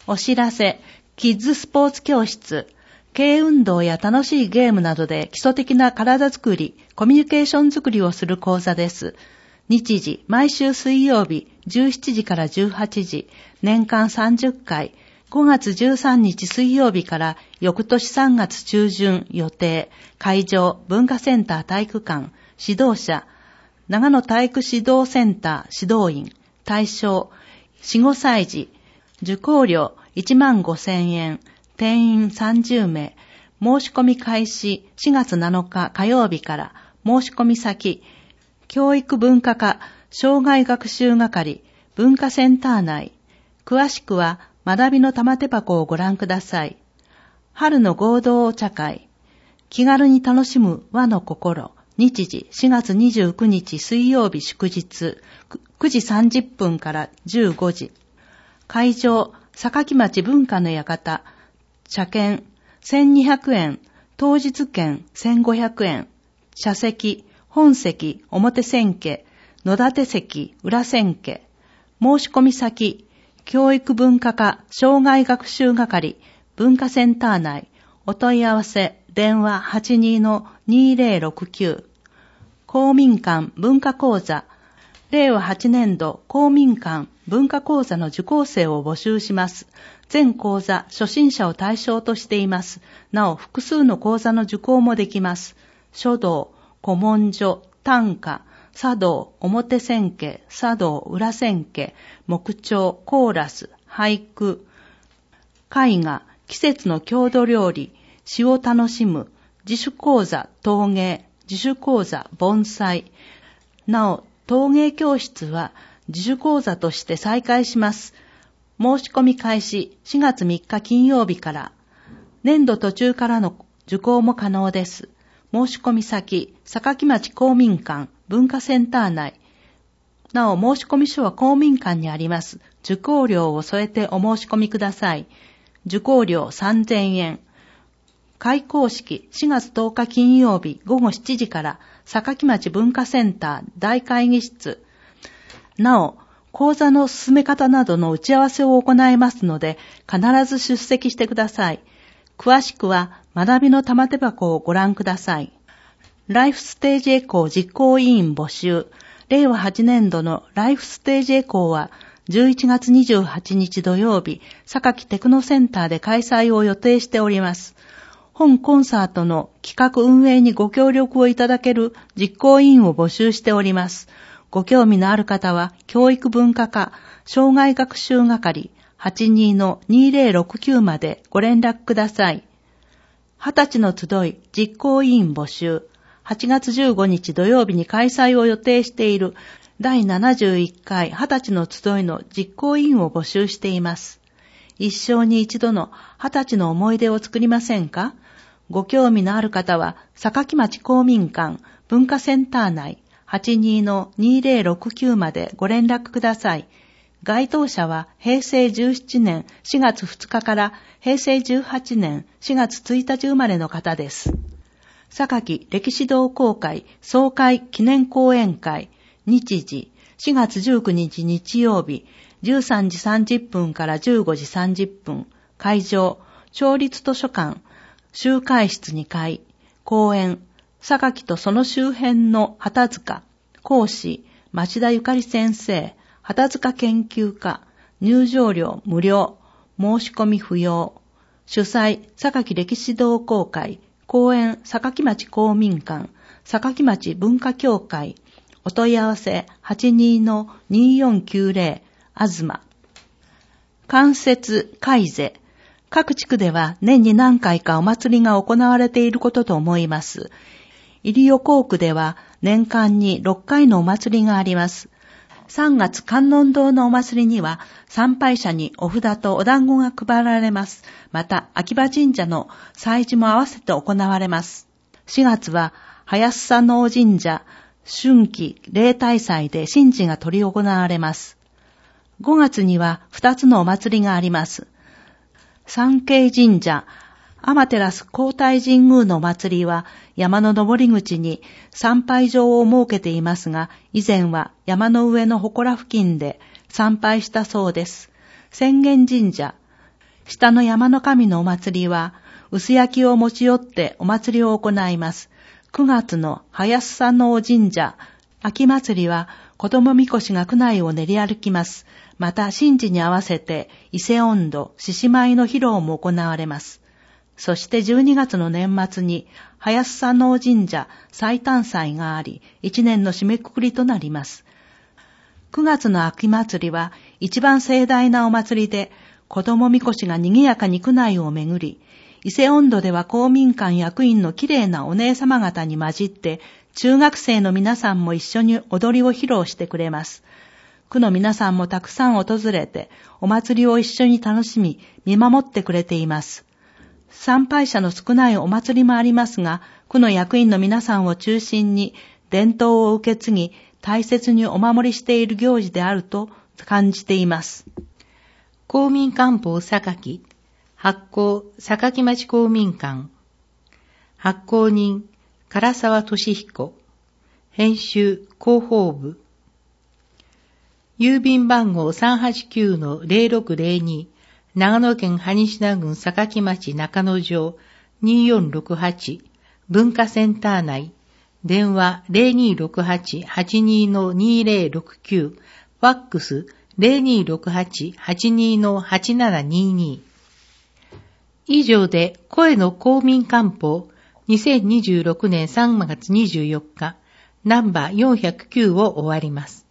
お知らせ、キッズスポーツ教室、軽運動や楽しいゲームなどで基礎的な体づくり、コミュニケーションづくりをする講座です。日時、毎週水曜日、17時から18時、年間30回、5月13日水曜日から翌年3月中旬予定、会場、文化センター体育館、指導者、長野体育指導センター指導員、対象、4、5歳児、受講料15,000円、定員30名、申し込み開始4月7日火曜日から、申し込み先、教育文化課、障害学習係、文化センター内、詳しくは学びの玉手箱をご覧ください。春の合同お茶会、気軽に楽しむ和の心、日時4月29日水曜日祝日、9時30分から15時。会場、榊町文化の館、茶券1200円、当日券1500円、茶席、本席、表千家、野立席、裏千家、申し込み先、教育文化課、障害学習係、文化センター内、お問い合わせ、電話 82-2069、公民館文化講座、令和8年度公民館文化講座の受講生を募集します。全講座初心者を対象としています。なお、複数の講座の受講もできます。書道、古文書、短歌、茶道、表千家、茶道、裏千家、木彫、コーラス、俳句、絵画、季節の郷土料理、詩を楽しむ、自主講座、陶芸、自主講座、盆栽。なお、陶芸教室は自主講座として再開します。申し込み開始4月3日金曜日から、年度途中からの受講も可能です。申し込み先、榊町公民館文化センター内。なお、申し込み書は公民館にあります。受講料を添えてお申し込みください。受講料3000円。開講式4月10日金曜日午後7時から榊町文化センター大会議室。なお、講座の進め方などの打ち合わせを行いますので、必ず出席してください。詳しくは学びの玉手箱をご覧ください。ライフステージエコー実行委員募集。令和8年度のライフステージエコーは11月28日土曜日、榊テクノセンターで開催を予定しております。本コンサートの企画運営にご協力をいただける実行委員を募集しております。ご興味のある方は、教育文化課、障害学習係 82-2069 までご連絡ください。20歳の集い実行委員募集。8月15日土曜日に開催を予定している第71回20歳の集いの実行委員を募集しています。一生に一度の20歳の思い出を作りませんか？ご興味のある方は、榊町公民館文化センター内 82-2069 までご連絡ください。該当者は平成17年4月2日から平成18年4月1日生まれの方です。榊歴史同好会総会記念講演会、日時4月19日日曜日13時30分から15時30分、会場、町立図書館、集会室2階、講演、榊とその周辺の畑塚、講師、町田ゆかり先生、畑塚研究家、入場料無料、申し込み不要、主催、榊歴史同好会、講演、榊町公民館、榊町文化協会、お問い合わせ 82-2490、東。関節、会税。各地区では年に何回かお祭りが行われていることと思います。入尾港区では年間に6回のお祭りがあります。3月観音堂のお祭りには参拝者にお札とお団子が配られます。また、秋葉神社の祭事も合わせて行われます。4月は早須佐能神社春季例大祭で神事が執り行われます。5月には2つのお祭りがあります。三渓神社、天照皇太神宮のお祭りは山の登り口に参拝場を設けていますが、以前は山の上の祠付近で参拝したそうです。浅間神社、 下の山の神のお祭りは、薄焼きを持ち寄ってお祭りを行います。9月の早須山王神社、秋祭りは、子供みこしが区内を練り歩きます。また、神事に合わせて、伊勢音頭、獅子舞の披露も行われます。そして12月の年末に、早須山王神社祭誕祭があり、1年の締めくくりとなります。9月の秋祭りは、一番盛大なお祭りで、子供みこしが賑やかに区内を巡り、伊勢音頭では公民館役員のきれいなお姉様方に混じって、中学生の皆さんも一緒に踊りを披露してくれます。区の皆さんもたくさん訪れて、お祭りを一緒に楽しみ、見守ってくれています。参拝者の少ないお祭りもありますが、区の役員の皆さんを中心に、伝統を受け継ぎ、大切にお守りしている行事であると感じています。 公民館報榊、発行、榊町公民館。発行人、唐沢俊彦。編集、広報部。郵便番号 389-0602、長野県羽科郡榊町中野城2468、文化センター内。電話 0268-82-2069、ファックス 0268-82-8722。以上で声の公民館報2026年3月24日ナンバー409を終わります。